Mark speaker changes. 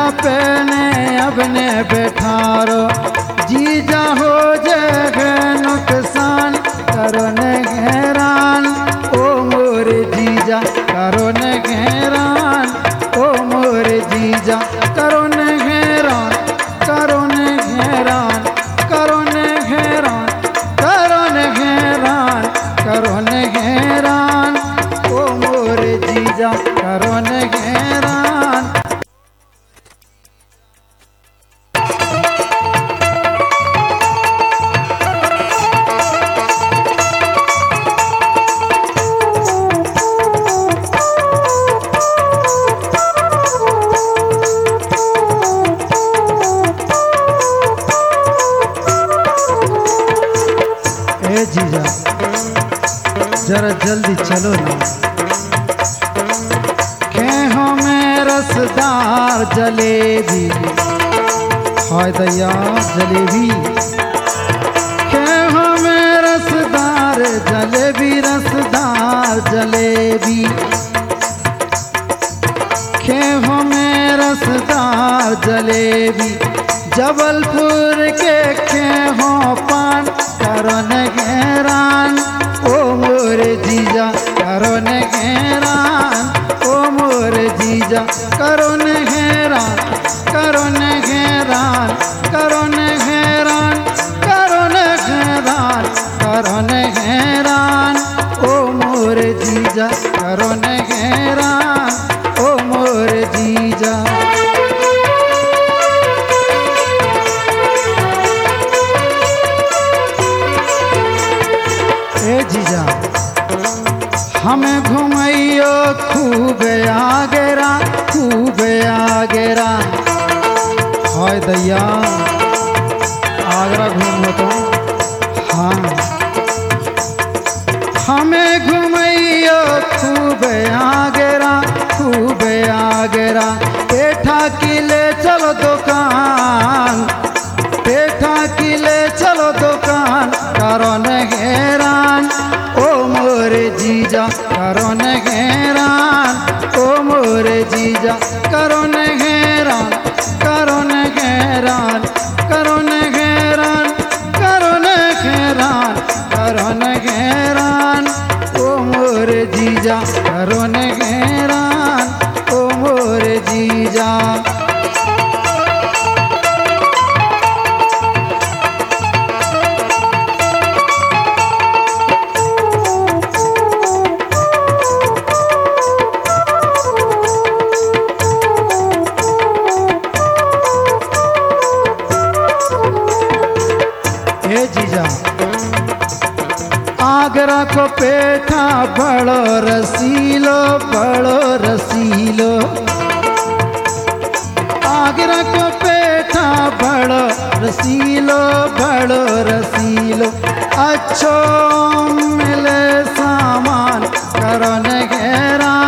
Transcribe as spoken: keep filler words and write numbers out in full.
Speaker 1: पेने अपने बैठारो जीजा हो जाए नुकसान करो न घेरान ओ मोरे जीजा करो न घेरान ओ मोरे जीजा करो न घेरान करो न घेरान करो न घेरान करो न घेरान करो न घेरान ओ मोरे जीजा करो न घेरान। जीजा जरा जल्दी चलो ना, खेहों में रसदार जलेबी हाय दया जलेबी खेहों में रसदार जलेबी रसदार जलेबी खेहों में रसदार जलेबी जबलपुर के खेहों पान करो न घेरान ओ मोरे जीजा करो न घेरान ओ मोरे जीजा करो न घेरान करो न घेरान करो न घेरान करो न घेरान करो न घेरान ओ मोरे जीजा करो न घेरान ओ मोरे जीजा। जीजा हमें घुमाइयो खूब आगेरा खूब आगेरा हाय दैया आगरा घूमो तो हाँ हमें घुमाइयो खूब आगेरा खूब आगेरा पेठा किले चलो दुकान पेठा किले चलो दुकान करो न घेरान ओ मोरे जीजा करो न घेरान ओ मोरे जीजा करो न घेरान करो न घेरान करो न घेरान करो न घेरान करो न घेरान ओ मोरे जीजा करो न घेरान ओ मोरे जीजा। जीजा आगरा को पेठा बड़ो रसीलो बड़ो रसीलो आगरा को पेठा बड़ो रसीलो बड़ो रसीलो अच्छो मिले सामान करो न घेरान